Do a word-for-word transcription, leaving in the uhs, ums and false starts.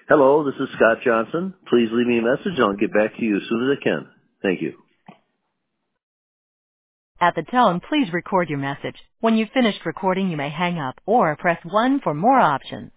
Hello, this is Scott Johnson. Please leave me a message and I'll get back to you as soon as I can. Thank you. At the tone, please record your message. When you've finished recording, you may hang up or press one for more options.